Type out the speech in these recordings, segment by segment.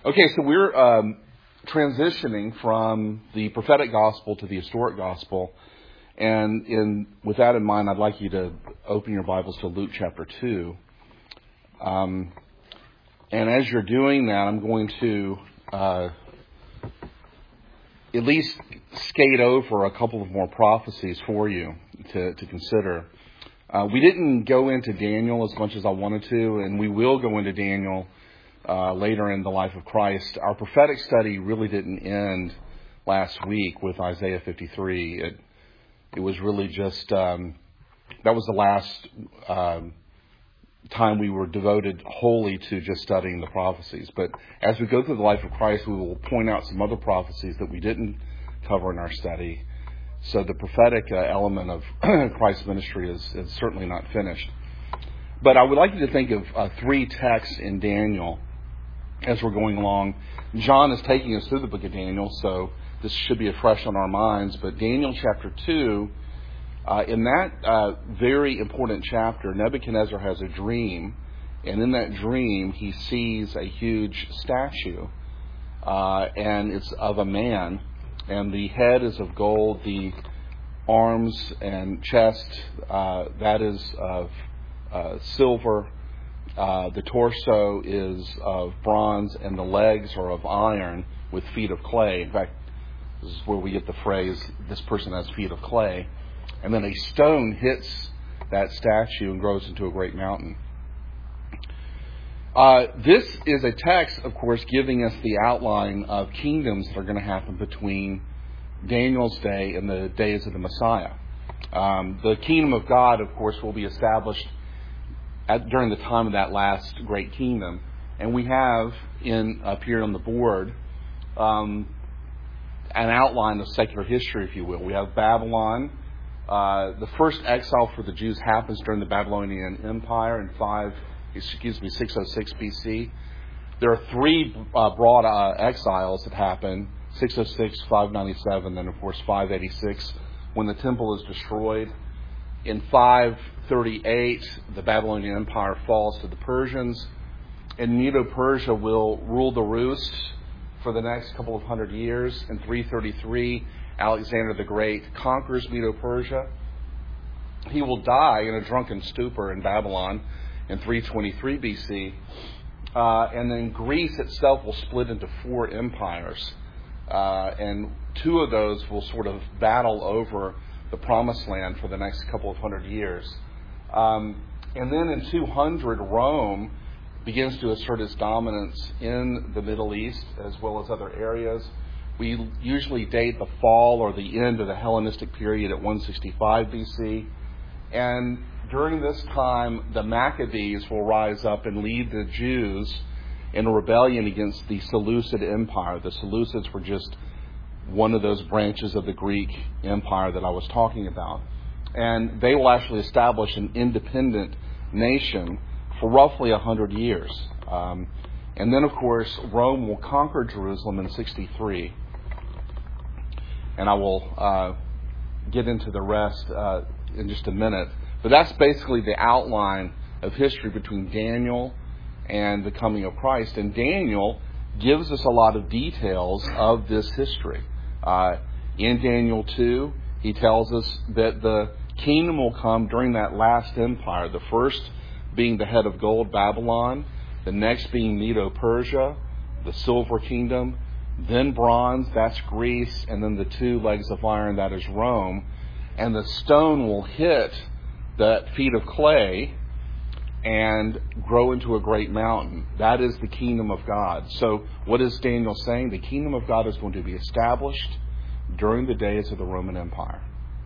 Okay, so we're transitioning from the prophetic gospel to the historic gospel. And with that in mind, I'd like you to open your Bibles to Luke chapter 2. And as you're doing that, I'm going to at least skate over a couple of more prophecies for you to consider. We didn't go into Daniel as much as I wanted to, and we will go into Daniel later in the life of Christ. Our prophetic study really didn't end last week with Isaiah 53. It was really just, that was the last time we were devoted wholly to just studying the prophecies. But as we go through the life of Christ, we will point out some other prophecies that we didn't cover in our study. So the prophetic element of Christ's ministry is certainly not finished. But I would like you to think of three texts in Daniel as we're going along. John is taking us through the book of Daniel, so this should be fresh on our minds. But Daniel chapter 2, in that very important chapter, Nebuchadnezzar has a dream. And in that dream, he sees a huge statue. And it's of a man. And the head is of gold. The arms and chest, that is of silver. The torso is of bronze, and the legs are of iron with feet of clay. In fact, this is where we get the phrase, this person has feet of clay. And then a stone hits that statue and grows into a great mountain. This is a text, of course, giving us the outline of kingdoms that are going to happen between Daniel's day and the days of the Messiah. The kingdom of God, of course, will be established during the time of that last great kingdom. And we have up here on the board an outline of secular history, if you will. We have Babylon. The first exile for the Jews happens during the Babylonian Empire in 606 BC. There are three broad exiles that happen: 606, 597, then of course 586, when the temple is destroyed. In 538, the Babylonian Empire falls to the Persians, and Medo-Persia will rule the roost for the next couple of hundred years. In 333, Alexander the Great conquers Medo-Persia. He will die in a drunken stupor in Babylon in 323 BC. And then Greece itself will split into four empires. And two of those will sort of battle over the promised land for the next couple of hundred years. And then in 200, Rome begins to assert its dominance in the Middle East as well as other areas. We usually date the fall or the end of the Hellenistic period at 165 BC. And during this time, the Maccabees will rise up and lead the Jews in a rebellion against the Seleucid Empire. The Seleucids were just one of those branches of the Greek Empire that I was talking about. And they will actually establish an independent nation for roughly 100 years. And then, of course, Rome will conquer Jerusalem in 63. And I will get into the rest in just a minute. But that's basically the outline of history between Daniel and the coming of Christ. And Daniel gives us a lot of details of this history. In Daniel 2, he tells us that the kingdom will come during that last empire. The first being the head of gold, Babylon. The next being Medo-Persia, the silver kingdom. Then bronze, that's Greece. And then the two legs of iron, that is Rome. And the stone will hit that feet of clay and grow into a great mountain. That is the kingdom of God. So what is Daniel saying? The kingdom of God is going to be established during the days of the Roman Empire.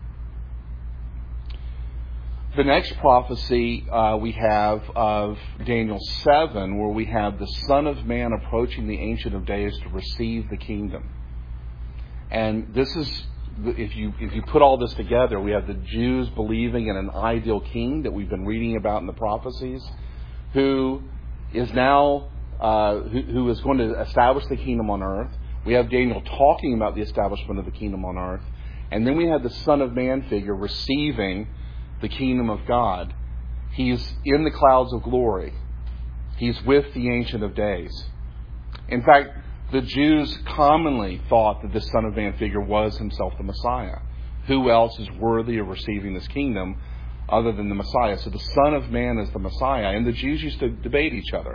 The next prophecy we have of Daniel 7, where we have the Son of Man approaching the Ancient of Days to receive the kingdom. And this is, if you put all this together, we have the Jews believing in an ideal king that we've been reading about in the prophecies, who is now who is going to establish the kingdom on earth. We have Daniel talking about the establishment of the kingdom on earth, and then we have the Son of Man figure receiving the kingdom of God. He's in the clouds of glory. He's with the Ancient of Days. In fact, the Jews commonly thought that the Son of Man figure was himself the Messiah. Who else is worthy of receiving this kingdom other than the Messiah? So the Son of Man is the Messiah. And the Jews used to debate each other.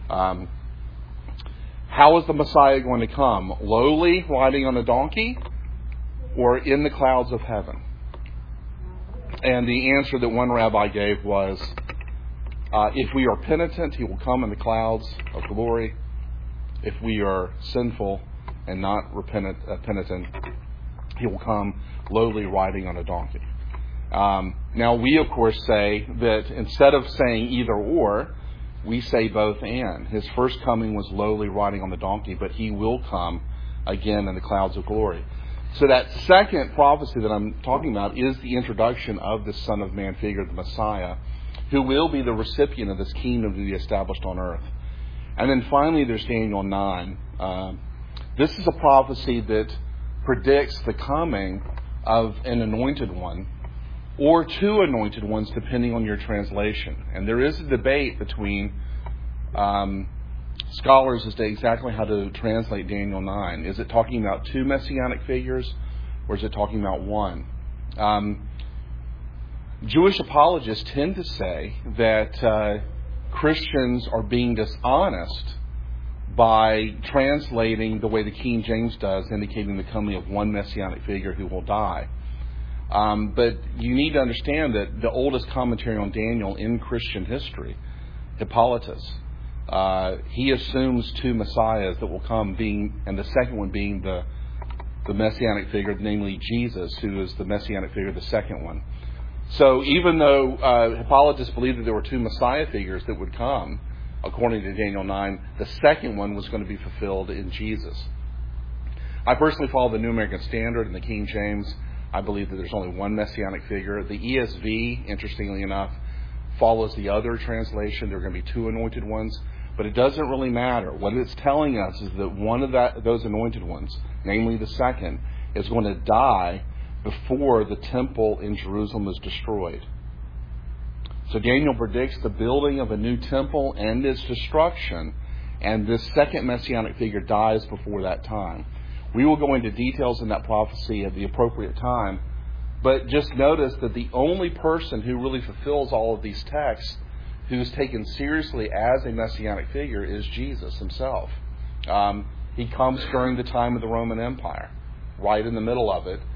How is the Messiah going to come? Lowly, riding on a donkey, or in the clouds of heaven? And the answer that one rabbi gave was, if we are penitent, he will come in the clouds of glory. If we are sinful and not penitent, he will come lowly riding on a donkey. Now we, of course, say that instead of saying either or, we say both and. His first coming was lowly riding on the donkey, but he will come again in the clouds of glory. So that second prophecy that I'm talking about is the introduction of the Son of Man figure, the Messiah, who will be the recipient of this kingdom to be established on earth. And then finally there's Daniel 9. This is a prophecy that predicts the coming of an anointed one, or two anointed ones, depending on your translation. And there is a debate between scholars as to exactly how to translate Daniel 9. Is it talking about two messianic figures, or is it talking about one? Jewish apologists tend to say that Christians are being dishonest by translating the way the King James does, indicating the coming of one messianic figure who will die. But you need to understand that the oldest commentary on Daniel in Christian history, Hippolytus, he assumes two messiahs that will come, and the second one being the messianic figure, namely Jesus, who is the messianic figure, the second one. So even though Hippolytus believed that there were two messiah figures that would come, according to Daniel 9, the second one was going to be fulfilled in Jesus. I personally follow the New American Standard and the King James. I believe that there's only one messianic figure. The ESV, interestingly enough, follows the other translation. There are going to be two anointed ones. But it doesn't really matter. What it's telling us is that one of those anointed ones, namely the second, is going to die before the temple in Jerusalem is destroyed. So Daniel predicts the building of a new temple and its destruction, and this second messianic figure dies before that time. We will go into details in that prophecy at the appropriate time, but just notice that the only person who really fulfills all of these texts, who's taken seriously as a messianic figure, is Jesus himself. He comes during the time of the Roman Empire, right in the middle of it.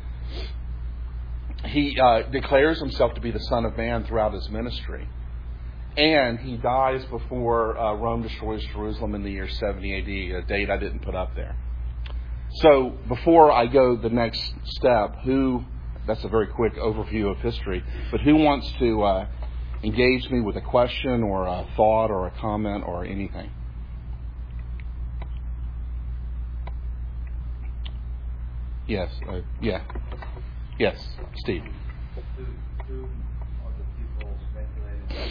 He declares himself to be the Son of Man throughout his ministry. And he dies before Rome destroys Jerusalem in the year 70 AD, a date I didn't put up there. So before I go the next step, that's a very quick overview of history, but who wants to engage me with a question or a thought or a comment or anything? Yes. Yes, Steve. Who are the people speculating about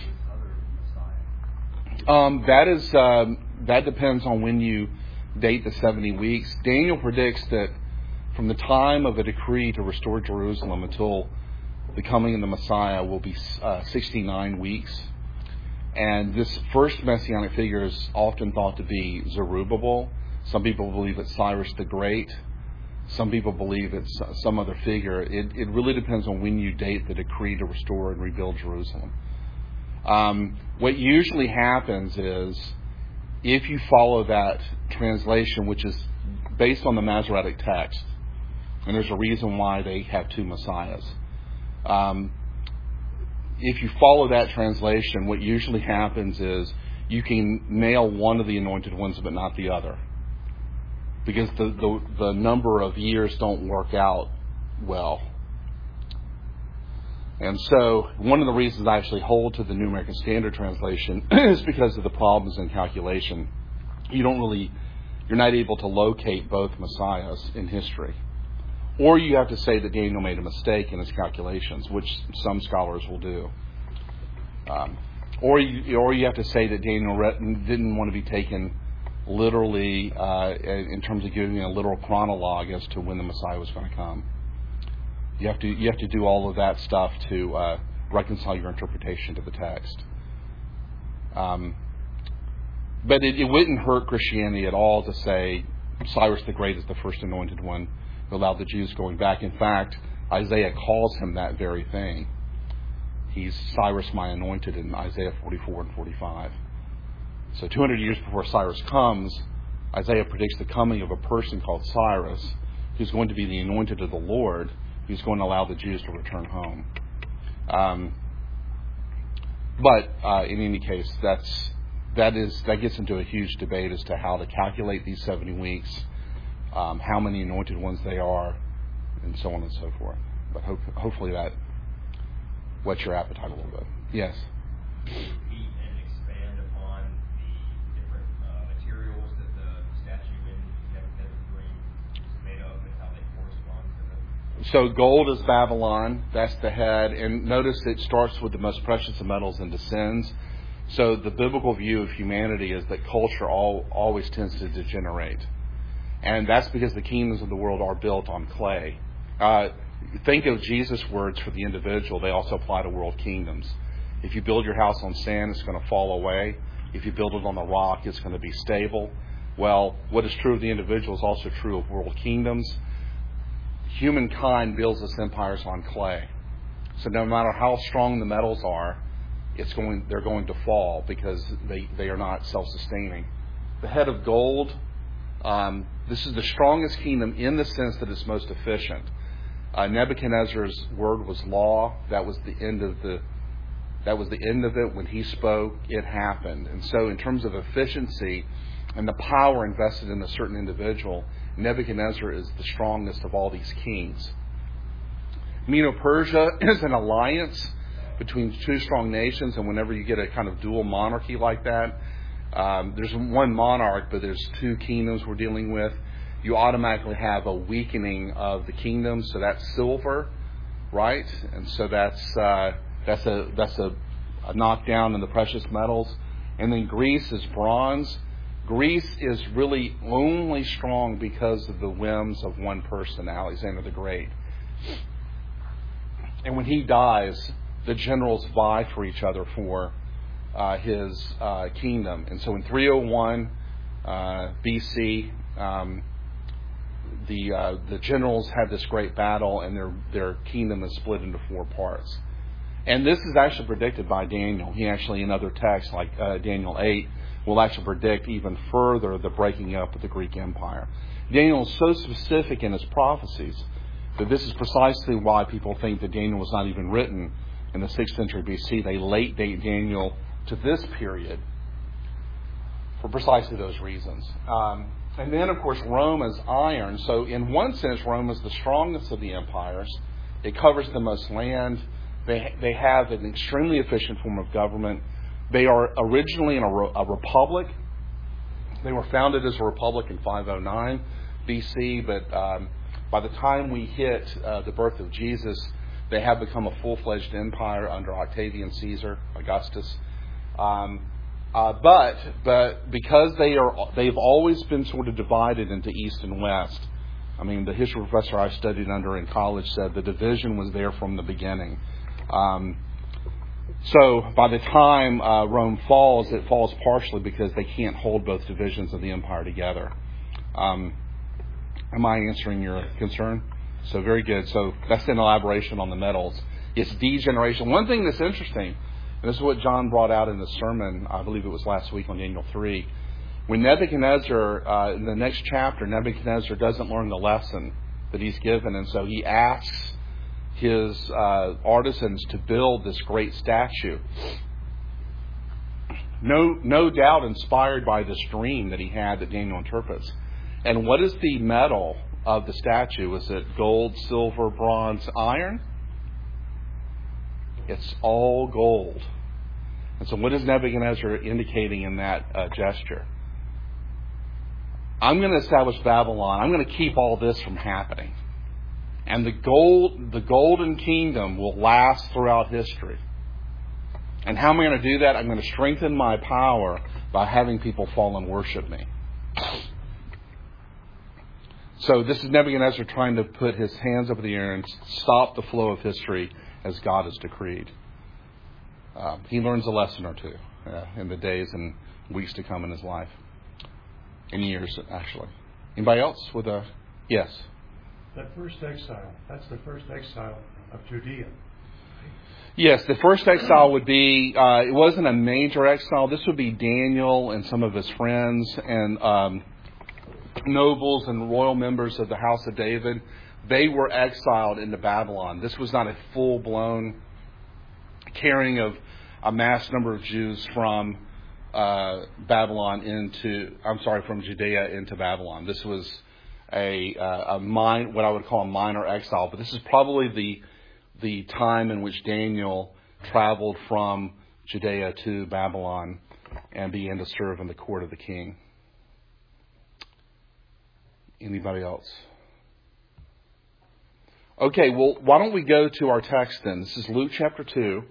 this other Messiah? That depends on when you date the 70 weeks. Daniel predicts that from the time of a decree to restore Jerusalem until the coming of the Messiah will be 69 weeks. And this first messianic figure is often thought to be Zerubbabel. Some people believe it's Cyrus the Great. Some people believe it's some other figure. It really depends on when you date the decree to restore and rebuild Jerusalem. What usually happens is, if you follow that translation, which is based on the Masoretic text, and there's a reason why they have two messiahs. If you follow that translation, what usually happens is you can nail one of the anointed ones but not the other, because the number of years don't work out well. And so one of the reasons I actually hold to the New American Standard translation is because of the problems in calculation. You're not able to locate both messiahs in history. Or you have to say that Daniel made a mistake in his calculations, which some scholars will do. Or you have to say that Daniel didn't want to be taken literally in terms of giving a literal chronologue as to when the Messiah was going to come. You have to do all of that stuff to reconcile your interpretation to the text. But it wouldn't hurt Christianity at all to say Cyrus the Great is the first anointed one who allowed the Jews going back. In fact, Isaiah calls him that very thing. He's Cyrus my anointed in Isaiah 44 and 45. So 200 years before Cyrus comes, Isaiah predicts the coming of a person called Cyrus, who's going to be the anointed of the Lord, who's going to allow the Jews to return home. But in any case, that gets into a huge debate as to how to calculate these 70 weeks, how many anointed ones they are, and so on and so forth. But hopefully that whets your appetite a little bit. Yes? Can you repeat and expand upon the different materials that the statue in Nebuchadnezzar's dream is made of and how they correspond to So gold is Babylon. That's the head. And notice it starts with the most precious of metals and descends. So the biblical view of humanity is that culture always tends to degenerate. And that's because the kingdoms of the world are built on clay. Think of Jesus' words for the individual. They also apply to world kingdoms. If you build your house on sand, it's going to fall away. If you build it on the rock, it's going to be stable. Well, what is true of the individual is also true of world kingdoms. Humankind builds its empires on clay. So no matter how strong the metals are, they're going to fall because they are not self-sustaining. The head of gold, this is the strongest kingdom in the sense that it's most efficient. Nebuchadnezzar's word was law. That was the end of it. When he spoke, it happened. And so in terms of efficiency and the power invested in a certain individual, Nebuchadnezzar is the strongest of all these kings. Medo-Persia is an alliance between two strong nations, and whenever you get a kind of dual monarchy like that, there's one monarch, but there's two kingdoms we're dealing with. You automatically have a weakening of the kingdom, so that's silver, right? And so that's a knockdown in the precious metals. And then Greece is bronze. Greece is really only strong because of the whims of one person, Alexander the Great. And when he dies, the generals vie for each other for his kingdom. And so in 301 BC, the generals had this great battle, and their kingdom is split into 4 parts. And this is actually predicted by Daniel. He actually, in other texts like Daniel 8, will actually predict even further the breaking up of the Greek Empire. Daniel is so specific in his prophecies that this is precisely why people think that Daniel was not even written in the 6th century BC. They late date Daniel to this period for precisely those reasons. And then, of course, Rome is iron. So in one sense, Rome is the strongest of the empires. It covers the most land. They have an extremely efficient form of government. They are originally a republic. They were founded as a republic in 509 BC, but by the time we hit the birth of Jesus, they have become a full-fledged empire under Octavian Caesar, Augustus. But because they've always been sort of divided into East and West. I mean, the history professor I studied under in college said the division was there from the beginning. So by the time Rome falls, it falls partially because they can't hold both divisions of the empire together. Am I answering your concern? So very good. So that's an elaboration on the metals. It's degeneration. One thing that's interesting, and this is what John brought out in the sermon, I believe it was last week on Daniel 3. When Nebuchadnezzar, in the next chapter, Nebuchadnezzar doesn't learn the lesson that he's given, and so he asks his artisans to build this great statue. No doubt inspired by this dream that he had that Daniel interprets. And what is the metal of the statue? Is it gold, silver, bronze, iron? It's all gold. And so what is Nebuchadnezzar indicating in that gesture? I'm going to establish Babylon. I'm going to keep all this from happening. And the golden kingdom will last throughout history. And how am I going to do that? I'm going to strengthen my power by having people fall and worship me. So this is Nebuchadnezzar trying to put his hands over the air and stop the flow of history as God has decreed. He learns a lesson or two in the days and weeks to come in his life. In years, actually. Anybody else with a yes? That first exile, that's the first exile of Judea. Yes, the first exile would be, it wasn't a major exile. This would be Daniel and some of his friends and nobles and royal members of the house of David. They were exiled into Babylon. This was not a full-blown carrying of a mass number of Jews from from Judea into Babylon. This was what I would call a minor exile. But this is probably the time in which Daniel traveled from Judea to Babylon and began to serve in the court of the king. Anybody else? Okay, well, why don't we go to our text then? This is Luke chapter 2.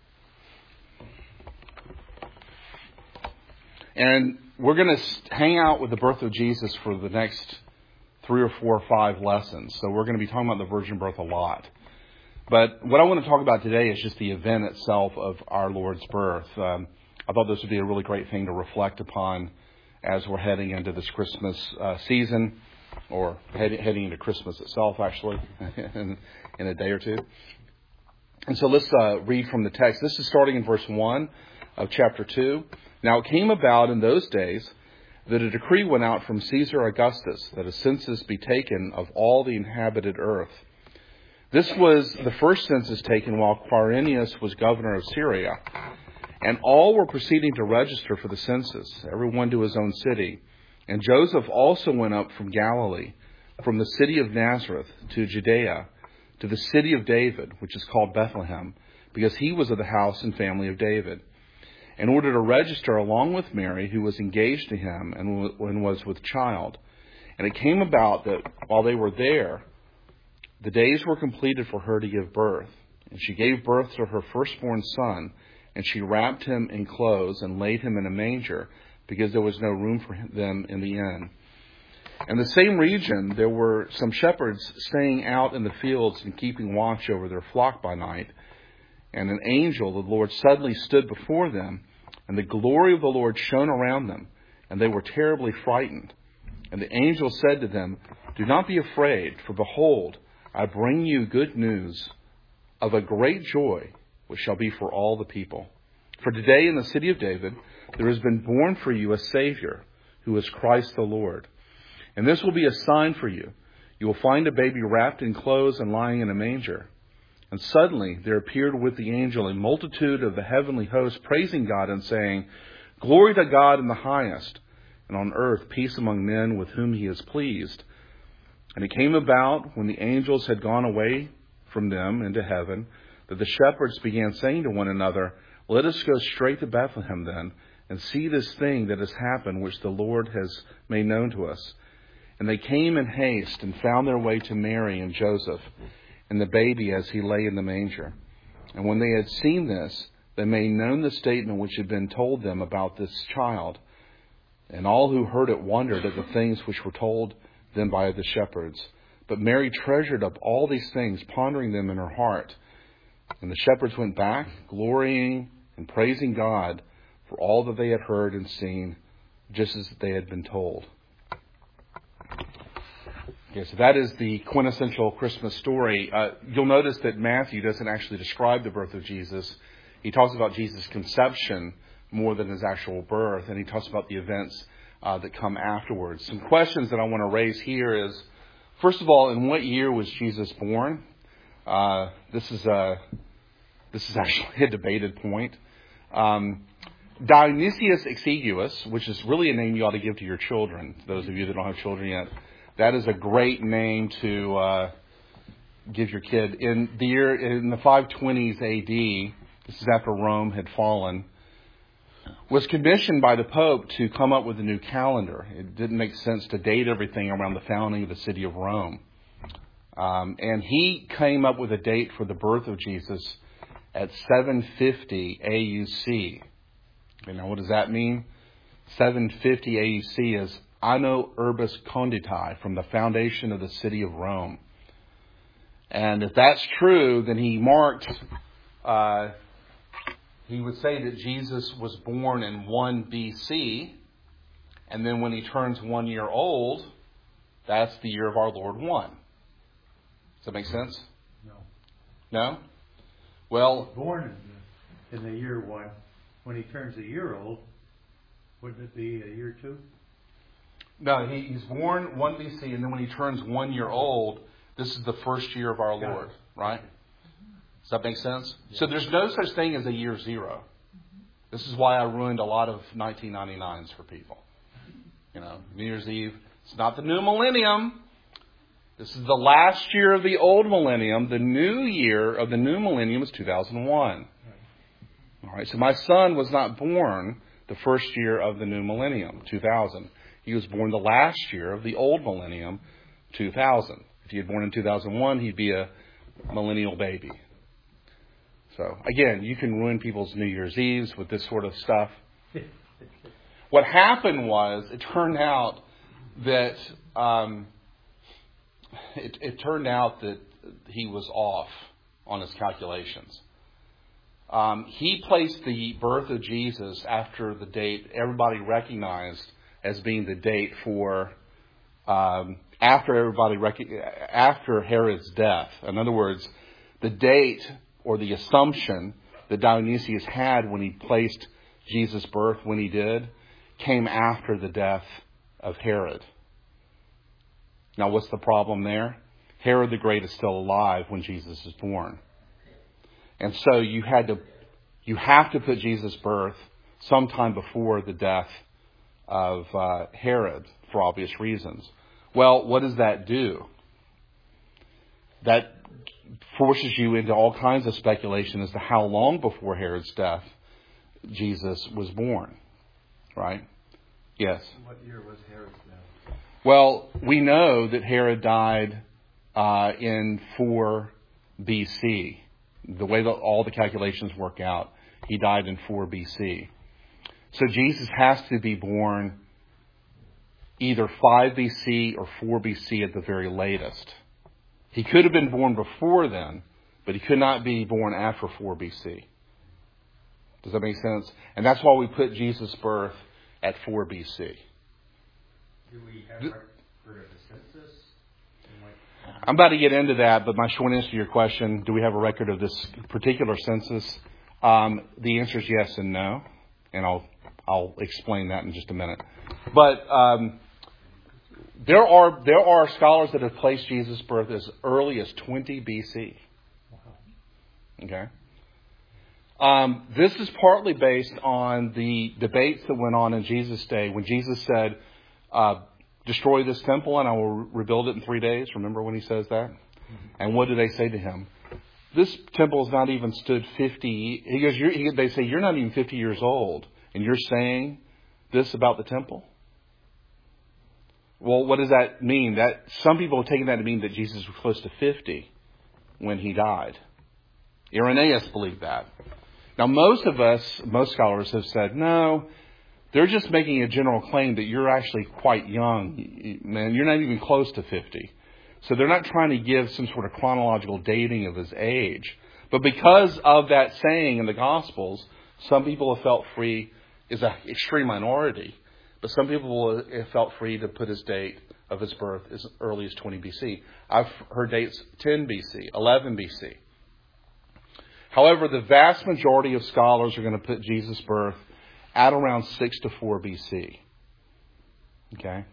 And we're going to hang out with the birth of Jesus for the next 3 or 4 or 5 lessons. So we're going to be talking about the virgin birth a lot. But what I want to talk about today is just the event itself of our Lord's birth. I thought this would be a really great thing to reflect upon as we're heading into this Christmas season, or heading into Christmas itself, actually, in a day or two. And so let's read from the text. This is starting in verse 1 of chapter 2. Now it came about in those days that a decree went out from Caesar Augustus that a census be taken of all the inhabited earth. This was the first census taken while Quirinius was governor of Syria. And all were proceeding to register for the census, everyone to his own city. And Joseph also went up from Galilee, from the city of Nazareth to Judea, to the city of David, which is called Bethlehem, because he was of the house and family of David, in order to register along with Mary, who was engaged to him and was with child. And it came about that while they were there, the days were completed for her to give birth. And she gave birth to her firstborn son, and she wrapped him in clothes and laid him in a manger, because there was no room for them in the inn. In the same region, there were some shepherds staying out in the fields and keeping watch over their flock by night. And an angel of the Lord suddenly stood before them, and the glory of the Lord shone around them, and they were terribly frightened. And the angel said to them, "Do not be afraid, for behold, I bring you good news of a great joy, which shall be for all the people. For today in the city of David there has been born for you a Savior, who is Christ the Lord. And this will be a sign for you. You will find a baby wrapped in clothes and lying in a manger." And suddenly there appeared with the angel a multitude of the heavenly host, praising God and saying, "Glory to God in the highest, and on earth peace among men with whom he is pleased." And it came about, when the angels had gone away from them into heaven, that the shepherds began saying to one another, "Let us go straight to Bethlehem then, and see this thing that has happened, which the Lord has made known to us." And they came in haste and found their way to Mary and Joseph, and the baby as he lay in the manger. And when they had seen this, they made known the statement which had been told them about this child. And all who heard it wondered at the things which were told them by the shepherds. But Mary treasured up all these things, pondering them in her heart. And the shepherds went back, glorying and praising God for all that they had heard and seen, just as they had been told. Okay, so that is the quintessential Christmas story. You'll notice that Matthew doesn't actually describe the birth of Jesus. He talks about Jesus' conception more than his actual birth, and he talks about the events that come afterwards. Some questions that I want to raise here is, first of all, in what year was Jesus born? This is actually a debated point. Dionysius Exiguus, which is really a name you ought to give to your children, those of you that don't have children yet. That is a great name to give your kid. In the 520s AD, this is after Rome had fallen, was commissioned by the Pope to come up with a new calendar. It didn't make sense to date everything around the founding of the city of Rome. And he came up with a date for the birth of Jesus at 750 AUC. Okay, now what does that mean? 750 AUC is Anno Urbis Conditi, from the foundation of the city of Rome. And if that's true, then he marked he would say that Jesus was born in 1 BC, and then when he turns 1 year old, that's the year of our Lord 1. Does that make sense? No. No? Well, Born in the year 1. When he turns a year old, wouldn't it be a year 2? no, he's born 1 BC, and then when he turns 1 year old, this is the first year of our Got it. Lord, right? Does that make sense? So there's no such thing as a year 0. This is why I ruined a lot of 1999s for people. New Year's Eve. It's not the new millennium. This is the last year of the old millennium. The new year of the new millennium is 2001. All right. So my son was not born the first year of the new millennium, 2000. He was born the last year of the old millennium, 2000. If he had born in 2001, he'd be a millennial baby. So, again, you can ruin people's New Year's Eves with this sort of stuff. What happened was, it turned out that he was off on his calculations. He placed the birth of Jesus after the date everybody recognized as being the date for after Herod's death. In other words, the date or the assumption that Dionysius had when he placed Jesus' birth when he did came after the death of Herod. Now, what's the problem there? Herod the Great is still alive when Jesus is born. And so you have to put Jesus' birth sometime before the death of Herod for obvious reasons. Well, what does that do? That forces you into all kinds of speculation as to how long before Herod's death Jesus was born. Right? Yes. What year was Herod's death? Well, we know that Herod died in 4 BC. The way that all the calculations work out, he died in 4 BC. So Jesus has to be born either 5 BC or 4 BC at the very latest. He could have been born before then, but he could not be born after 4 BC. Does that make sense? And that's why we put Jesus' birth at 4 BC. Do we have record of the census? I'm about to get into that, but my short answer to your question, do we have a record of this particular census? The answer is yes and no, and I'll explain that in just a minute. But there are scholars that have placed Jesus' birth as early as 20 BC. Okay. This is partly based on the debates that went on in Jesus' day when Jesus said, destroy this temple and I will rebuild it in 3 days. Remember when he says that? Mm-hmm. And what do they say to him? This temple has not even stood 50. He goes, they say, you're not even 50 years old and you're saying this about the temple? Well, what does that mean? That some people have taken that to mean that Jesus was close to 50 when he died. Irenaeus believed that. Now, most scholars have said, no, they're just making a general claim that you're actually quite young. Man, you're not even close to 50. So they're not trying to give some sort of chronological dating of his age. But because of that saying in the Gospels, some people have felt free, is an extreme minority, but some people have felt free to put his date of his birth as early as 20 BC. I've heard dates 10 BC, 11 BC. However, the vast majority of scholars are going to put Jesus' birth at around 6 to 4 BC. Okay?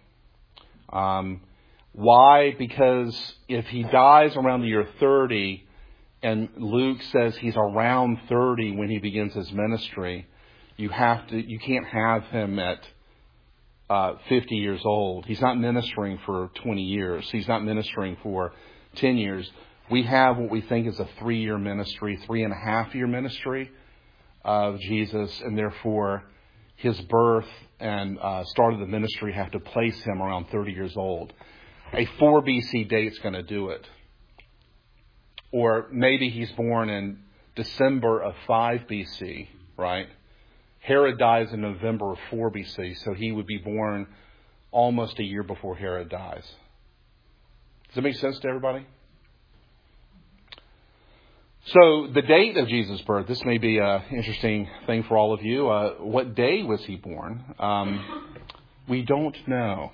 Why? Because if he dies around the year 30, and Luke says he's around 30 when he begins his ministry, you can't have him at 50 years old. He's not ministering for 20 years. He's not ministering for 10 years. We have what we think is a 3-year ministry, 3.5-year ministry of Jesus, and therefore his birth and start of the ministry have to place him around 30 years old. A 4 BC date's going to do it. Or maybe he's born in December of 5 BC, right? Herod dies in November of 4 BC, so he would be born almost a year before Herod dies. Does that make sense to everybody? So the date of Jesus' birth, this may be an interesting thing for all of you. What day was he born? We don't know.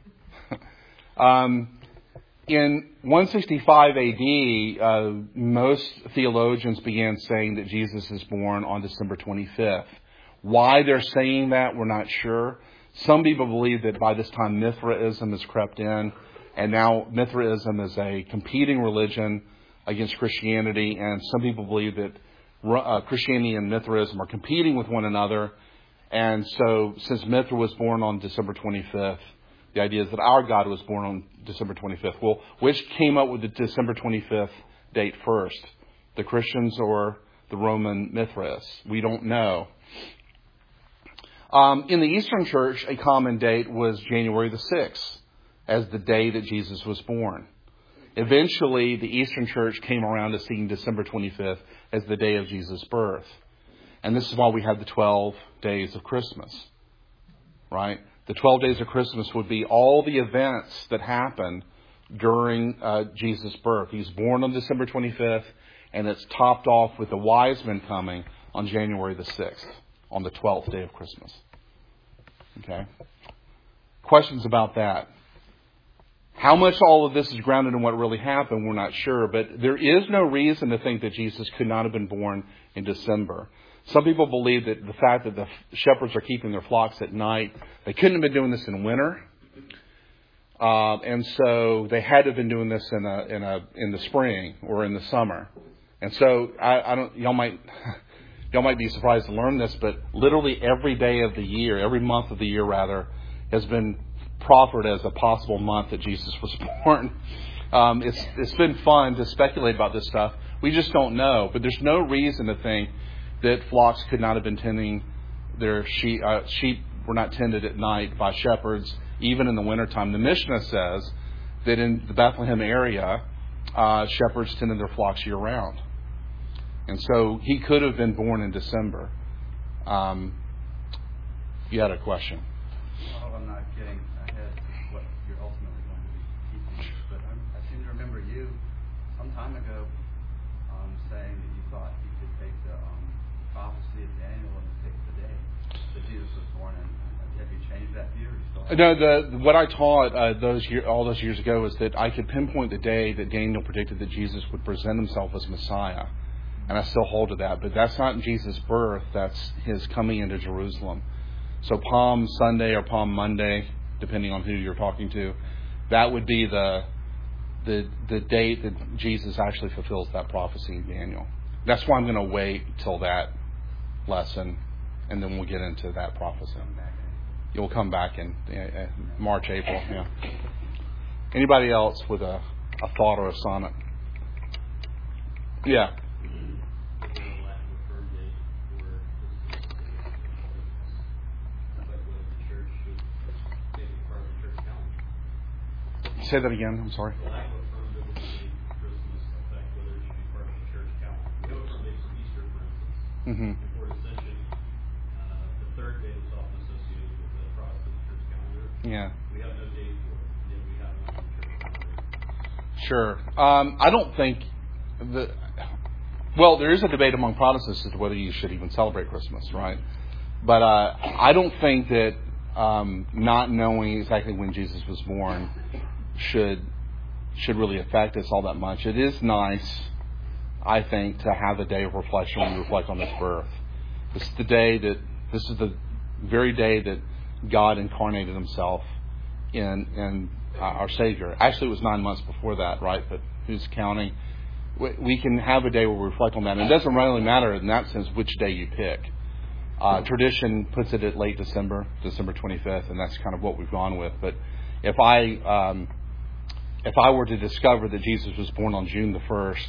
In 165 AD, most theologians began saying that Jesus is born on December 25th. Why they're saying that, we're not sure. Some people believe that by this time Mithraism has crept in, and now Mithraism is a competing religion against Christianity, and some people believe that Christianity and Mithraism are competing with one another. And so, since Mithra was born on December 25th, the idea is that our God was born on December 25th. Well, which came up with the December 25th date first? The Christians or the Roman Mithraists? We don't know. In the Eastern Church, a common date was January the 6th as the day that Jesus was born. Eventually, the Eastern Church came around to seeing December 25th as the day of Jesus' birth. And this is why we have the 12 days of Christmas, right? The 12 days of Christmas would be all the events that happened during Jesus' birth. He's born on December 25th, and it's topped off with the wise men coming on January the 6th, on the 12th day of Christmas. Okay? Questions about that? How much all of this is grounded in what really happened, we're not sure, but there is no reason to think that Jesus could not have been born in December. Some people believe that the fact that the shepherds are keeping their flocks at night, they couldn't have been doing this in winter, and so they had to have been doing this in the spring or in the summer. And so y'all might be surprised to learn this, but literally every day of the year, every month of the year rather, has been proffered as a possible month that Jesus was born. It's been fun to speculate about this stuff. We just don't know, but there's no reason to think that flocks could not have been tending their sheep. Sheep were not tended at night by shepherds, even in the wintertime. The Mishnah says that in the Bethlehem area, shepherds tended their flocks year-round. And so he could have been born in December. You had a question. Well, I'm not getting ahead of what you're ultimately going to be teaching, but I seem to remember you some time ago saying that you thought you could take the prophecy of Daniel and pick the day that Jesus was born in. Have you changed that view? Or you still No, what I taught all those years ago is that I could pinpoint the day that Daniel predicted that Jesus would present himself as Messiah. And I still hold to that. But that's not Jesus' birth. That's his coming into Jerusalem. So Palm Sunday or Palm Monday, depending on who you're talking to, that would be the date that Jesus actually fulfills that prophecy in Daniel. That's why I'm going to wait till that lesson, and then we'll get into that prophecy. You'll come back in March, April. Yeah. Anybody else with a thought or a sonnet? Yeah. Say that again. I'm sorry. The lack of a firm biblical date for Christmas affect whether it should be part of the church calendar. We have a firm date for Easter, for instance. Before Ascension, the third day was often associated with the Protestant church calendar. Yeah. We have no date for it, yet we have one on the church calendar. Sure. I don't think well, there is a debate among Protestants as to whether you should even celebrate Christmas, right? But I don't think that not knowing exactly when Jesus was born should really affect us all that much. It is nice, I think, to have a day of reflection when we reflect on His birth. This is the very day that God incarnated Himself in our Savior. Actually, it was 9 months before that, right? But who's counting? We can have a day where we reflect on that. And it doesn't really matter in that sense which day you pick. Tradition puts it at late December 25th, and that's kind of what we've gone with. But if I were to discover that Jesus was born on June the 1st,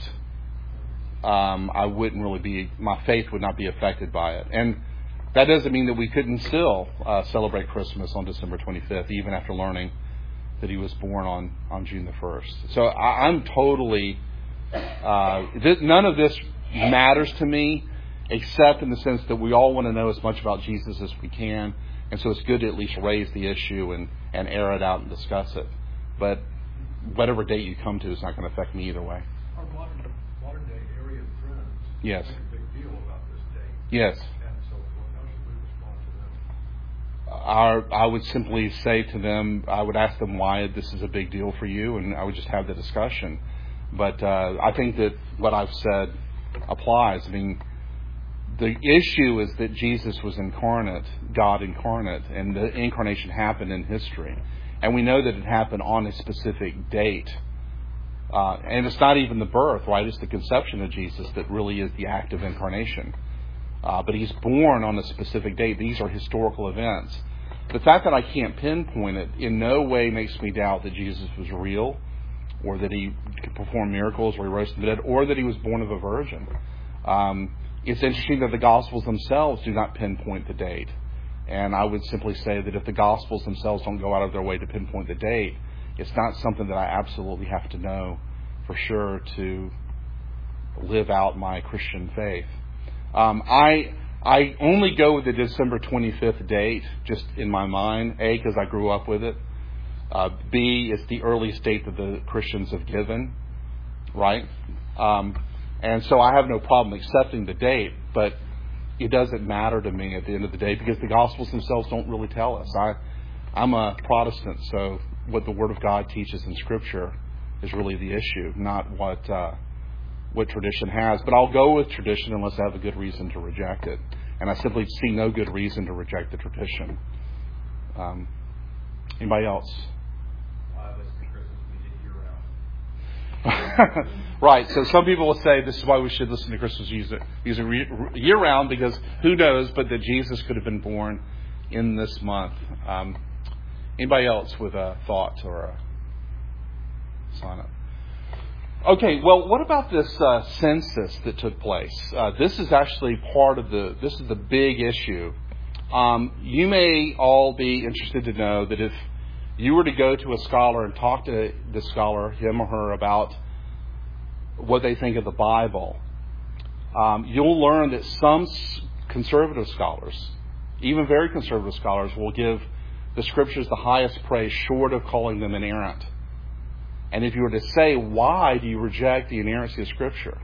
I wouldn't really my faith would not be affected by it. And that doesn't mean that we couldn't still celebrate Christmas on December 25th, even after learning that He was born on June the 1st. So I'm totally, none of this matters to me, except in the sense that we all want to know as much about Jesus as we can. And so it's good to at least raise the issue and air it out and discuss it. But whatever date you come to is not going to affect me either way. Our modern day area of Yes. make a big deal about this date. Yes. And so forth. How should we respond to them? I would simply say to them, I would ask them why this is a big deal for you, and I would just have the discussion. But I think that what I've said applies. I mean, the issue is that Jesus was incarnate, God incarnate, and the incarnation happened in history. And we know that it happened on a specific date. And it's not even the birth, right? It's the conception of Jesus that really is the act of incarnation. But he's born on a specific date. These are historical events. The fact that I can't pinpoint it in no way makes me doubt that Jesus was real, or that he could perform miracles, or he rose from the dead, or that he was born of a virgin. It's interesting that the Gospels themselves do not pinpoint the date. And I would simply say that if the Gospels themselves don't go out of their way to pinpoint the date, it's not something that I absolutely have to know for sure to live out my Christian faith. I only go with the December 25th date, just in my mind. A, because I grew up with it. B, it's the earliest date that the Christians have given, right? And so I have no problem accepting the date, but it doesn't matter to me at the end of the day because the Gospels themselves don't really tell us. I'm a Protestant, so what the Word of God teaches in Scripture is really the issue, not what tradition has. But I'll go with tradition unless I have a good reason to reject it. And I simply see no good reason to reject the tradition. Anybody else? I listen to Christmas music year-round. Right, so some people will say this is why we should listen to Christmas music year-round, because who knows but that Jesus could have been born in this month. Anybody else with a thought or a sign up? Okay, well, what about this census that took place? This is actually this is the big issue. You may all be interested to know that if you were to go to a scholar and talk to the scholar, him or her, about what they think of the Bible, you'll learn that some conservative scholars, even very conservative scholars, will give the Scriptures the highest praise short of calling them inerrant. And if you were to say, why do you reject the inerrancy of Scripture?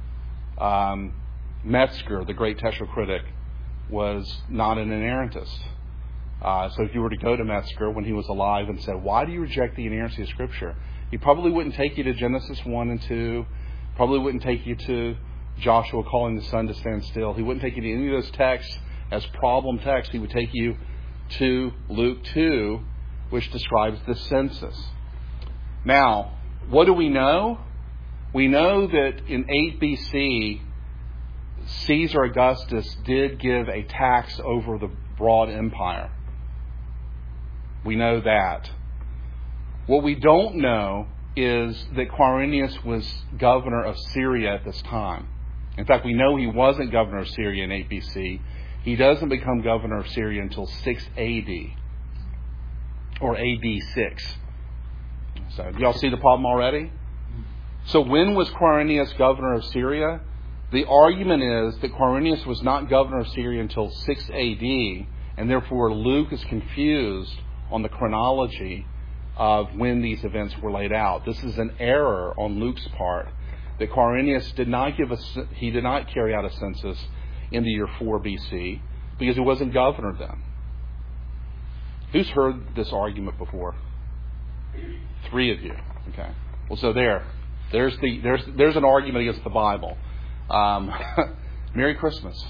Metzger, the great textual critic, was not an inerrantist. So if you were to go to Metzger when he was alive and say, why do you reject the inerrancy of Scripture? He probably wouldn't take you to Genesis 1 and 2, probably wouldn't take you to Joshua calling the sun to stand still. He wouldn't take you to any of those texts as problem texts. He would take you to Luke 2, which describes the census. Now, what do we know? We know that in 8 BC, Caesar Augustus did give a tax over the broad empire. We know that. What we don't know is that Quirinius was governor of Syria at this time. In fact, we know he wasn't governor of Syria in 8 BC. He doesn't become governor of Syria until 6 AD, or AD 6. So, do y'all see the problem already? So when was Quirinius governor of Syria? The argument is that Quirinius was not governor of Syria until 6 AD, and therefore Luke is confused on the chronology of when these events were laid out. This is an error on Luke's part, that Quirinius did not carry out a census in the year 4 BC because he wasn't governor then. Who's heard this argument before? 3 of you. Okay. Well, so there's an argument against the Bible. Merry Christmas.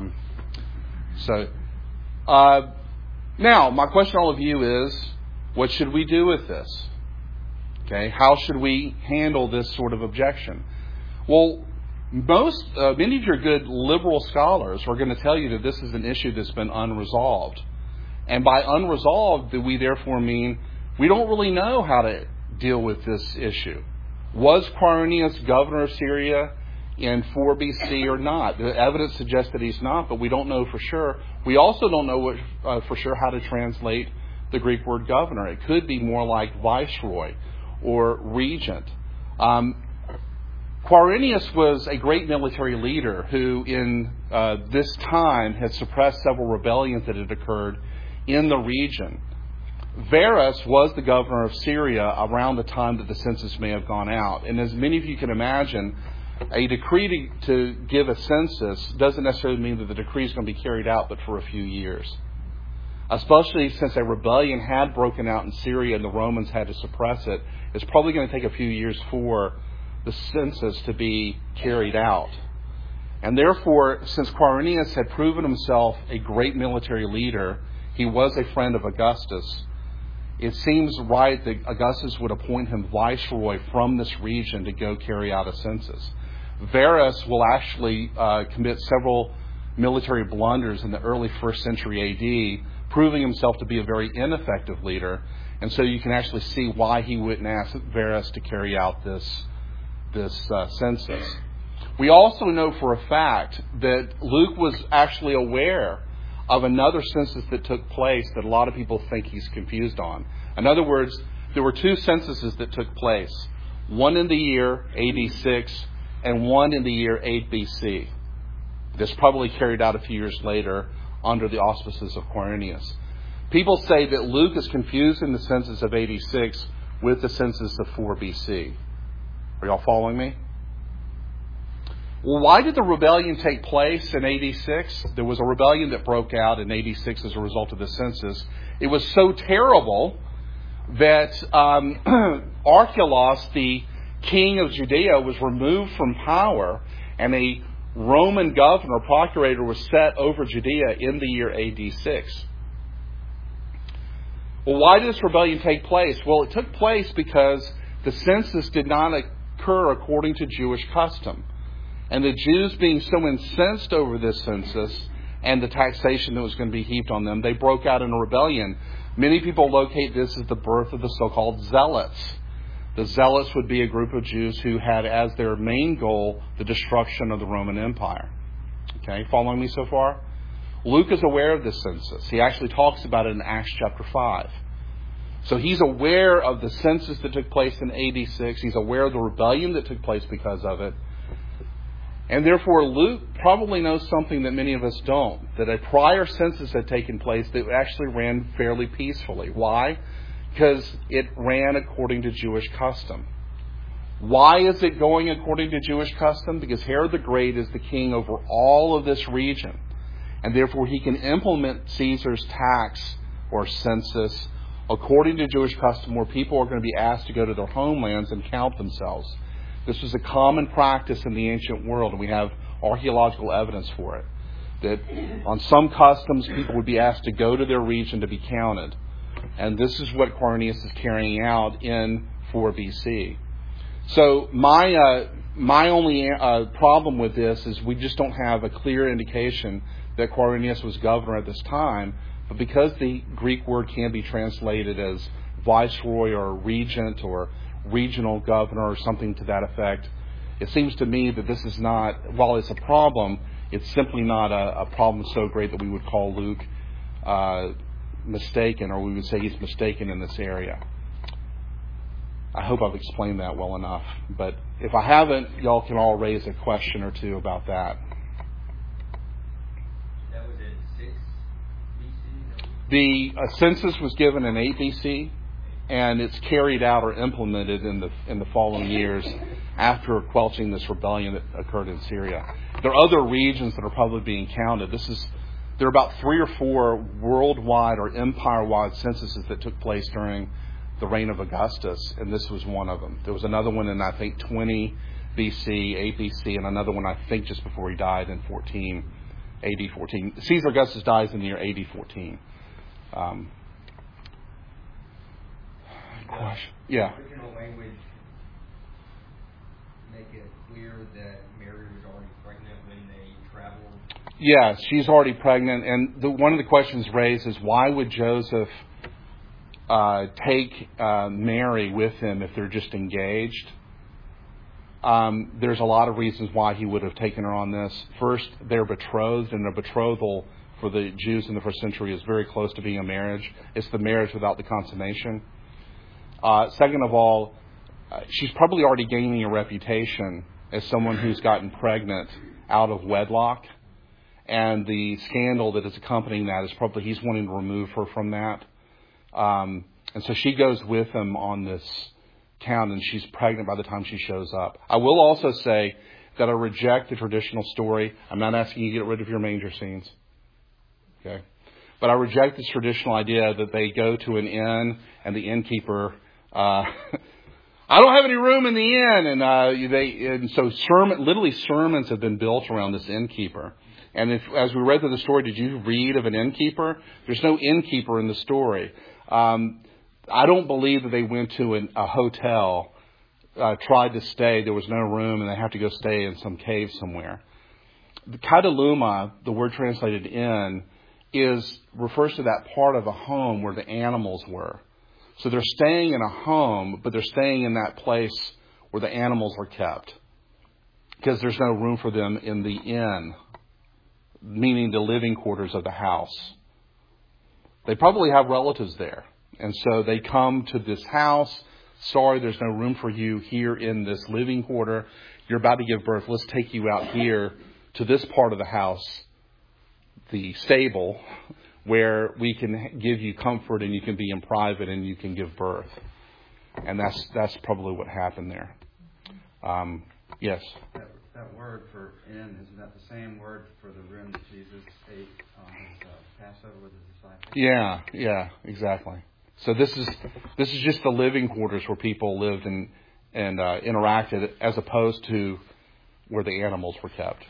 Now, my question to all of you is, what should we do with this? Okay, how should we handle this sort of objection? Well, many of your good liberal scholars are going to tell you that this is an issue that's been unresolved. And by unresolved, we therefore mean we don't really know how to deal with this issue. Was Quirinius governor of Syria in 4 BC or not? The evidence suggests that he's not, but we don't know for sure. We also don't know for sure how to translate the Greek word governor. It could be more like viceroy or regent. Quirinius was a great military leader who in this time had suppressed several rebellions that had occurred in the region. Varus was the governor of Syria around the time that the census may have gone out. And as many of you can imagine, A decree to give a census doesn't necessarily mean that the decree is going to be carried out, but for a few years. Especially since a rebellion had broken out in Syria and the Romans had to suppress it, it's probably going to take a few years for the census to be carried out. And therefore, since Quirinius had proven himself a great military leader, he was a friend of Augustus, it seems right that Augustus would appoint him viceroy from this region to go carry out a census. Varus will actually commit several military blunders in the early 1st century AD, proving himself to be a very ineffective leader. And so you can actually see why he wouldn't ask Varus to carry out this census. We also know for a fact that Luke was actually aware of another census that took place that a lot of people think he's confused on. In other words, there were 2 censuses that took place, one in the year AD 6 and one in the year 8 BC. This probably carried out a few years later under the auspices of Quirinius. People say that Luke is confusing the census of 86 with the census of 4 BC. Are y'all following me? Well, why did the rebellion take place in 86? There was a rebellion that broke out in 86 as a result of the census. It was so terrible that Archelaus, the king of Judea, was removed from power, and a Roman governor, procurator, was set over Judea in the year AD 6. Well, why did this rebellion take place? Well, it took place because the census did not occur according to Jewish custom. And the Jews, being so incensed over this census and the taxation that was going to be heaped on them, they broke out in a rebellion. Many people locate this as the birth of the so-called Zealots. The Zealots would be a group of Jews who had as their main goal the destruction of the Roman Empire. Okay, following me so far? Luke is aware of this census. He actually talks about it in Acts chapter 5. So he's aware of the census that took place in AD 6. He's aware of the rebellion that took place because of it. And therefore, Luke probably knows something that many of us don't, that a prior census had taken place that actually ran fairly peacefully. Why? Because it ran according to Jewish custom. Why is it going according to Jewish custom? Because Herod the Great is the king over all of this region. And therefore, he can implement Caesar's tax or census according to Jewish custom, where people are going to be asked to go to their homelands and count themselves. This was a common practice in the ancient world, and we have archaeological evidence for it. That on some customs, people would be asked to go to their region to be counted. And this is what Quirinius is carrying out in 4 BC. So my only problem with this is we just don't have a clear indication that Quirinius was governor at this time. But because the Greek word can be translated as viceroy or regent or regional governor or something to that effect, it seems to me that this is not, while it's a problem, it's simply not a problem so great that we would call Luke mistaken, or we would say he's mistaken in this area. I hope I've explained that well enough. But if I haven't, y'all can all raise a question or two about that. That was in 6 BC? The census was given in 8 BC. And it's carried out or implemented in the following years after quelching this rebellion that occurred in Syria. There are other regions that are probably being counted. There are about 3 or 4 worldwide or empire-wide censuses that took place during the reign of Augustus, and this was one of them. There was another one in, I think, 20 BC, 8 BC, and another one, I think, just before he died in AD 14. Caesar Augustus dies in the year AD 14. Yeah. The original language make it clear that Mary was already pregnant when they traveled? Yeah, she's already pregnant. And one of the questions raised is, why would Joseph take Mary with him if they're just engaged? There's a lot of reasons why he would have taken her on this. First, they're betrothed, and a betrothal for the Jews in the first century is very close to being a marriage. It's the marriage without the consummation. Second of all, she's probably already gaining a reputation as someone who's gotten pregnant out of wedlock. And the scandal that is accompanying that is probably he's wanting to remove her from that. And so she goes with him on this count, and she's pregnant by the time she shows up. I will also say that I reject the traditional story. I'm not asking you to get rid of your manger scenes. Okay? But I reject this traditional idea that they go to an inn and the innkeeper, I don't have any room in the inn, and so literally sermons have been built around this innkeeper. And as we read through the story, did you read of an innkeeper? There's no innkeeper in the story. I don't believe that they went to a hotel, tried to stay. There was no room, and they have to go stay in some cave somewhere. The kataluma, the word translated inn, refers to that part of a home where the animals were. So they're staying in a home, but they're staying in that place where the animals are kept, because there's no room for them in the inn, meaning the living quarters of the house. They probably have relatives there. And so they come to this house. Sorry, there's no room for you here in this living quarter. You're about to give birth. Let's take you out here to this part of the house, the stable, where we can give you comfort and you can be in private and you can give birth. And that's probably what happened there. Yes? That word for inn, isn't that the same word for the room that Jesus ate on his Passover with his disciples? Yeah, exactly. So this is just the living quarters where people lived and interacted, as opposed to where the animals were kept.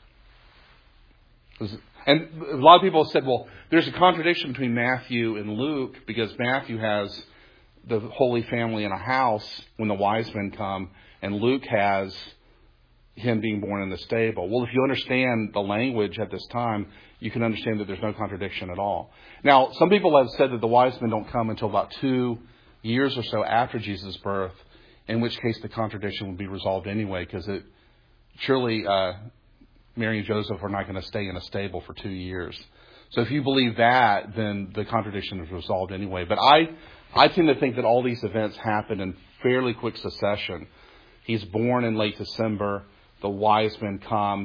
And a lot of people have said, well, there's a contradiction between Matthew and Luke, because Matthew has the Holy Family in a house when the wise men come, and Luke has him being born in the stable. Well, if you understand the language at this time, you can understand that there's no contradiction at all. Now, some people have said that the wise men don't come until about 2 years or so after Jesus' birth, in which case the contradiction would be resolved anyway, because surely Mary and Joseph are not going to stay in a stable for 2 years. So if you believe that, then the contradiction is resolved anyway. But I tend to think that all these events happen in fairly quick succession. He's born in late December. The wise men come.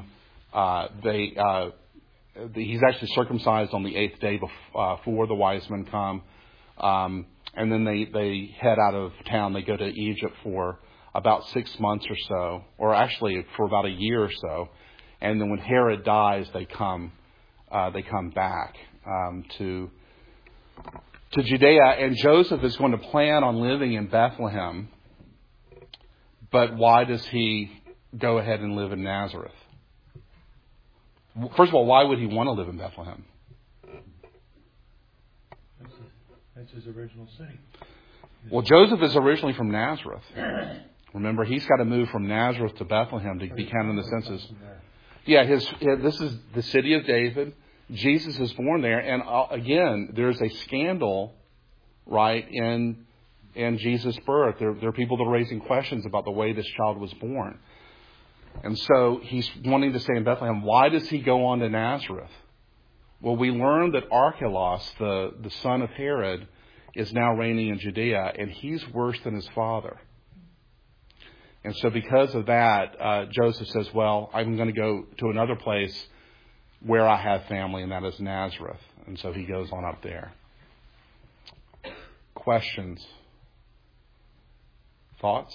He's actually circumcised on the 8th day before the wise men come. And then they head out of town. They go to Egypt for about 6 months or so, or actually for about a year or so. And then when Herod dies, they come back to Judea. And Joseph is going to plan on living in Bethlehem. But why does he go ahead and live in Nazareth? First of all, why would he want to live in Bethlehem? That's his original city. Well, Joseph is originally from Nazareth. Remember, he's got to move from Nazareth to Bethlehem to be counted in the census. Yeah, this is the city of David. Jesus is born there. And again, there's a scandal, right, in Jesus' birth. There are people that are raising questions about the way this child was born. And so he's wanting to stay in Bethlehem. Why does he go on to Nazareth? Well, we learned that Archelaus, the son of Herod, is now reigning in Judea, and he's worse than his father. And so because of that, Joseph says, well, I'm going to go to another place where I have family, and that is Nazareth. And so he goes on up there. Questions? Thoughts?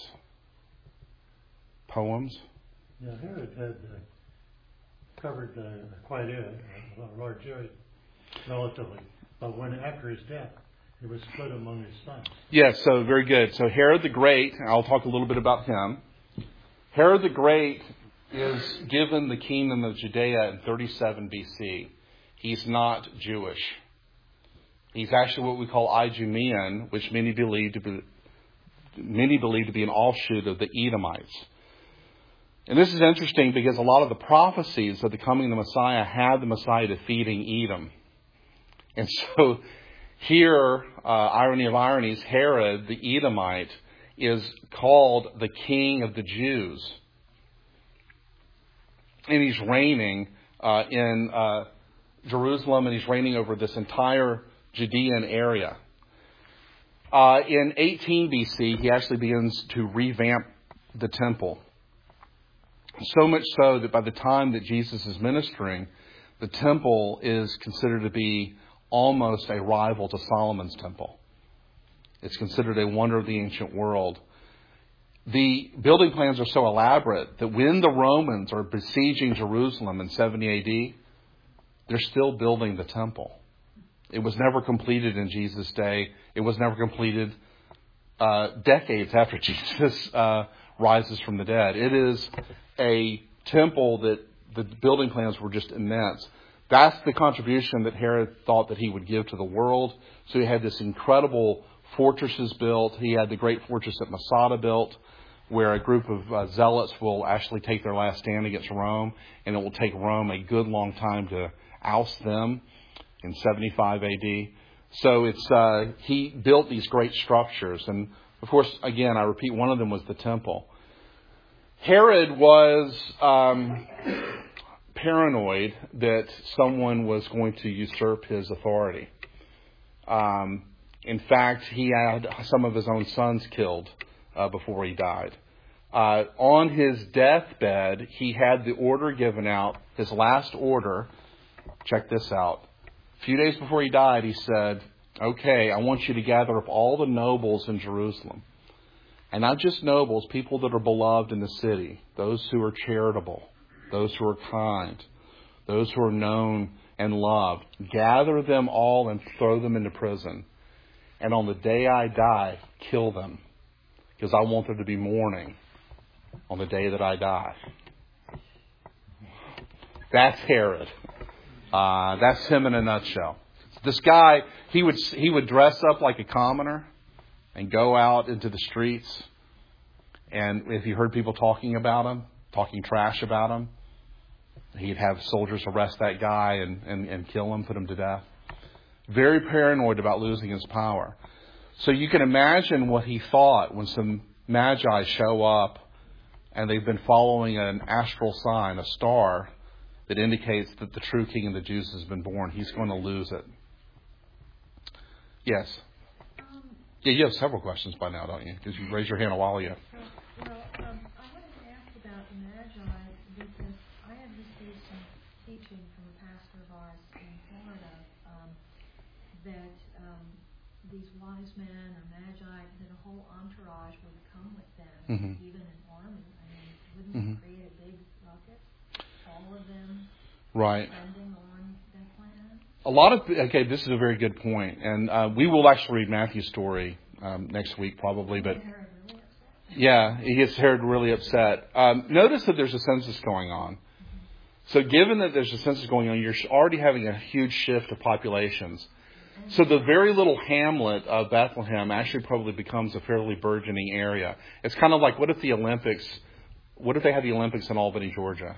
Poems? Yeah, Herod had covered quite a large area, relatively. But after his death, it was split among his sons. Yes, so very good. So Herod the Great, I'll talk a little bit about him. Herod the Great is given the kingdom of Judea in 37 BC. He's not Jewish. He's actually what we call Idumean, which many believe to be an offshoot of the Edomites. And this is interesting because a lot of the prophecies of the coming of the Messiah had the Messiah defeating Edom. And so here, irony of ironies, Herod the Edomite is called the King of the Jews. And he's reigning in Jerusalem, and he's reigning over this entire Judean area. In 18 BC, he actually begins to revamp the temple. So much so that by the time that Jesus is ministering, the temple is considered to be almost a rival to Solomon's temple. It's considered a wonder of the ancient world. the building plans are so elaborate that when the Romans are besieging Jerusalem in 70 A.D., they're still building the temple. It was never completed in Jesus' day. It was never completed decades after Jesus rises from the dead. It is a temple that the building plans were just immense. That's the contribution that Herod thought that he would give to the world. So he had this incredible fortresses built. He had the great fortress at Masada built, where a group of zealots will actually take their last stand against Rome, and it will take Rome a good long time to oust them in 75 A.D. So he built these great structures. And, of course, again, I repeat, one of them was the temple. Herod was paranoid that someone was going to usurp his authority. In fact, he had some of his own sons killed before he died. On his deathbed, he had the order given out, his last order. Check this out. A few days before he died, he said, okay, I want you to gather up all the nobles in Jerusalem. And not just nobles, people that are beloved in the city, those who are charitable, those who are kind, those who are known and loved. Gather them all and throw them into prison. And on the day I die, kill them. Because I want there to be mourning on the day that I die. That's Herod. That's him in a nutshell. This guy, he would dress up like a commoner and go out into the streets. And if you heard people talking about him, talking trash about him, he'd have soldiers arrest that guy and kill him, put him to death. Very paranoid about losing his power. So you can imagine what he thought when some magi show up and they've been following an astral sign, a star, that indicates that the true king of the Jews has been born. He's going to lose it. Yes? Yeah, you have several questions by now, don't you? Because you raised your hand a while ago. Well, I wanted to ask about the Magi because I had received some teaching from a pastor of ours in Florida that these wise men or Magi, that a whole entourage would come with them, even an army. I mean, wouldn't it create a big ruckus? All of them depending on that plan? Okay, this is a very good point. And we will actually read Matthew's story next week probably. But yeah, he gets Herod really upset. Notice that there's a census going on. So given that there's a census going on, you're already having a huge shift of populations. So the very little hamlet of Bethlehem actually probably becomes a fairly burgeoning area. It's kind of like, what if they had the Olympics in Albany, Georgia?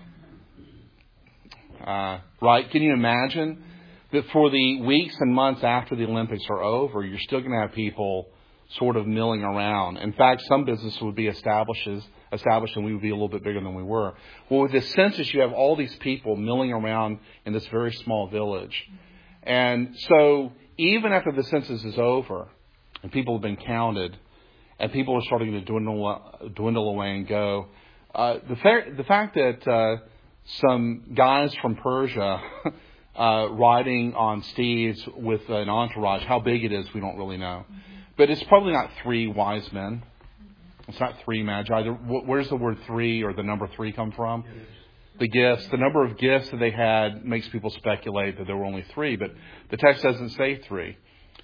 Right? Can you imagine that for the weeks and months after the Olympics are over, you're still going to have people sort of milling around. In fact, some businesses would be established and we would be a little bit bigger than we were. Well, with this census, you have all these people milling around in this very small village. And so even after the census is over and people have been counted and people are starting to dwindle away and go, the fact that some guys from Persia riding on steeds with an entourage, how big it is, we don't really know. But it's probably not 3 wise men. It's not 3 magi. Where's the word 3 or the number 3 come from? The gifts. The number of gifts that they had makes people speculate that there were only 3, but the text doesn't say 3.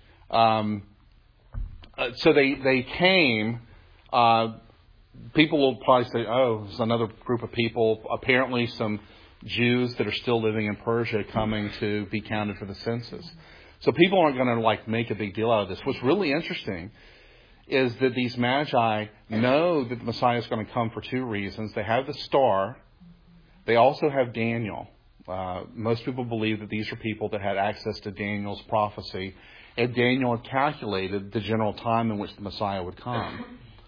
So they came. People will probably say, oh, it's another group of people. Apparently some Jews that are still living in Persia coming to be counted for the census. So people aren't going to make a big deal out of this. What's really interesting is that these magi know that the Messiah is going to come for 2 reasons. They have the star. They also have Daniel. Most people believe that these are people that had access to Daniel's prophecy. And Daniel had calculated the general time in which the Messiah would come.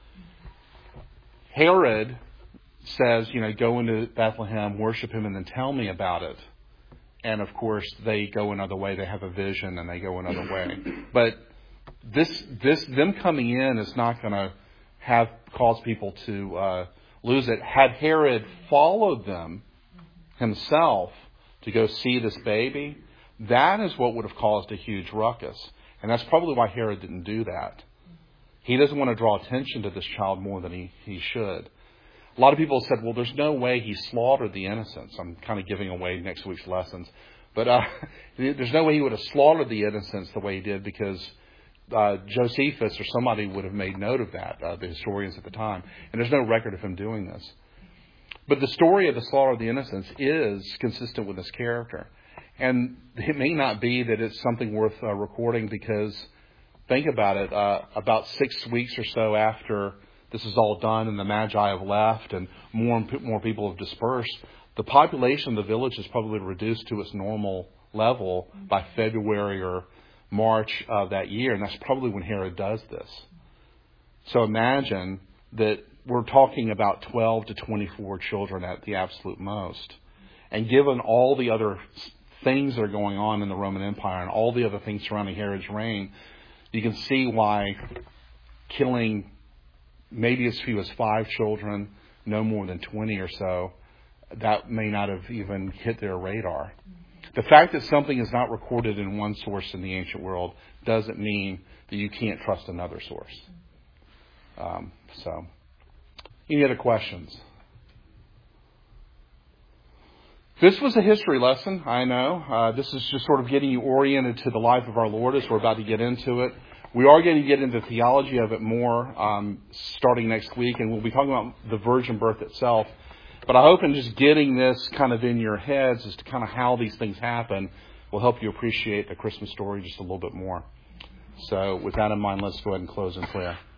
Herod says, go into Bethlehem, worship him, and then tell me about it. And, of course, they go another way. They have a vision, and they go another way. But them coming in is not going to cause people to lose it. Had Herod followed them himself to go see this baby, that is what would have caused a huge ruckus. And that's probably why Herod didn't do that. He doesn't want to draw attention to this child more than he should. A lot of people said, well, there's no way he slaughtered the innocents. I'm kind of giving away next week's lessons. But there's no way he would have slaughtered the innocents the way he did, because Josephus or somebody would have made note of that, the historians at the time. And there's no record of him doing this. But the story of the slaughter of the innocents is consistent with his character. And it may not be that it's something worth recording, because think about it, about 6 weeks or so after this is all done and the Magi have left and more people have dispersed, the population of the village is probably reduced to its normal level by February or March of that year, and that's probably when Herod does this. So imagine that we're talking about 12 to 24 children at the absolute most. And given all the other things that are going on in the Roman Empire and all the other things surrounding Herod's reign, you can see why killing maybe as few as 5 children, no more than 20 or so, that may not have even hit their radar. The fact that something is not recorded in one source in the ancient world doesn't mean that you can't trust another source. So, any other questions? This was a history lesson, I know. This is just sort of getting you oriented to the life of our Lord as we're about to get into it. We are going to get into the theology of it more starting next week, and we'll be talking about the virgin birth itself. But I hope in just getting this kind of in your heads as to kind of how these things happen will help you appreciate the Christmas story just a little bit more. So with that in mind, let's go ahead and close in prayer.